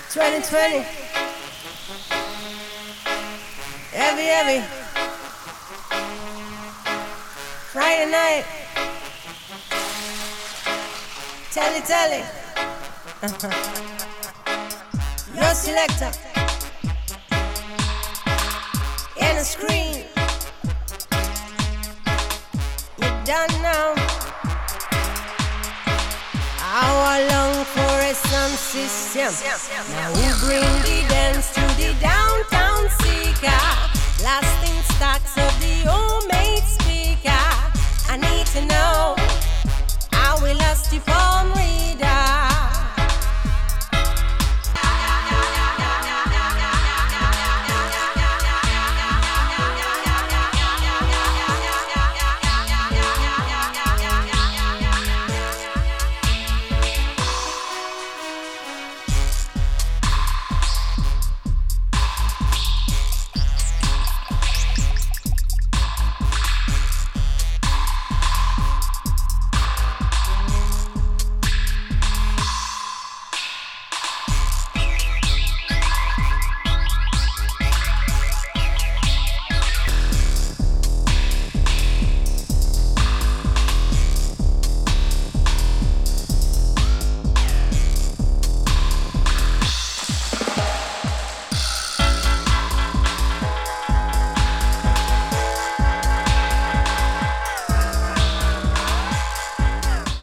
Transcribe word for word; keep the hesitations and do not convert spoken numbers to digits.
twenty twenty. Heavy, heavy. Friday night. Telly, telly. Your selector. In the screen. You're done now. Our long for a sound system. Now who bring the dance to the downtown seeker? Lasting stacks of the homemade speaker. I need to know how we lost you for